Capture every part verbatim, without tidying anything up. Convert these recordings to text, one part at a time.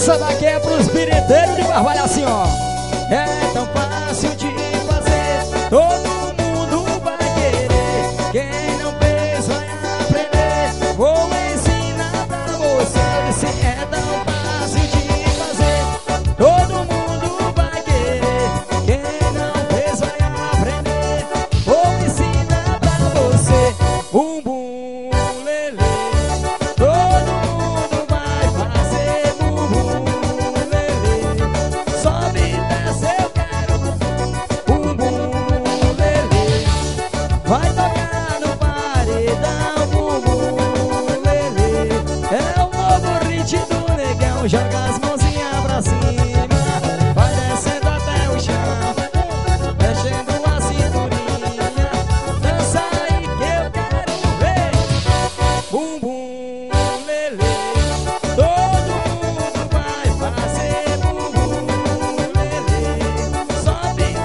Essa daqui é pros pireteiros de Barbalha assim, ó. É tão fácil de fazer, todo mundo vai querer. Quem não fez vai aprender, vou ensinar pra você. Se é tão fácil de fazer, todo mundo vai querer. Quem não fez vai aprender, vou ensinar pra você. Bumbum lelê, todo mundo vai fazer bumbum lelê. Sobe e desce, eu quero bumbum lelê. Vai tocar no paredão, bumbum lelê. É o novo hit do negão, joga as mãozinhas pra cima, vai descendo até o chão, mexendo a cinturinha. Dança aí que eu quero ver. Bumbum lelê, todo mundo vai fazer bumbum lelê. Sobe,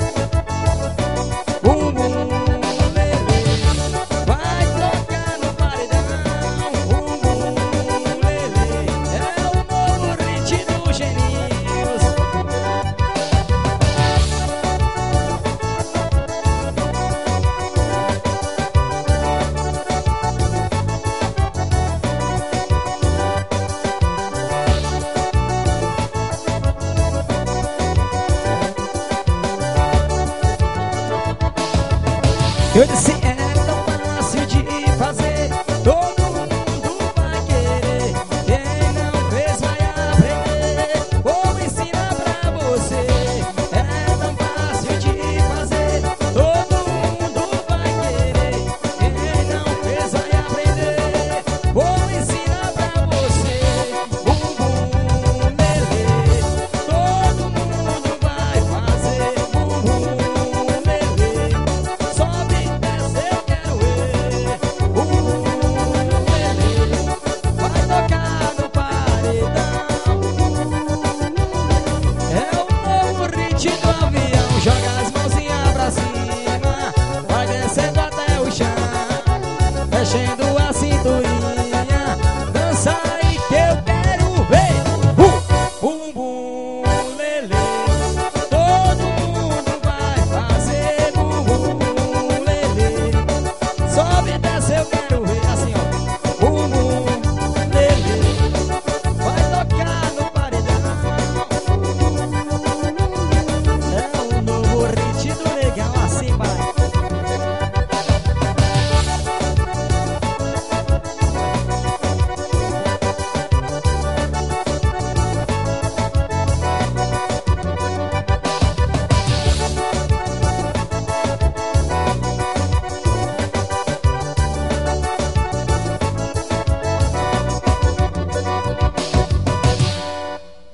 bumbum lelê. Vai tocar no paredão, bumbum lelê. É o novo hit do Genius. Eu disse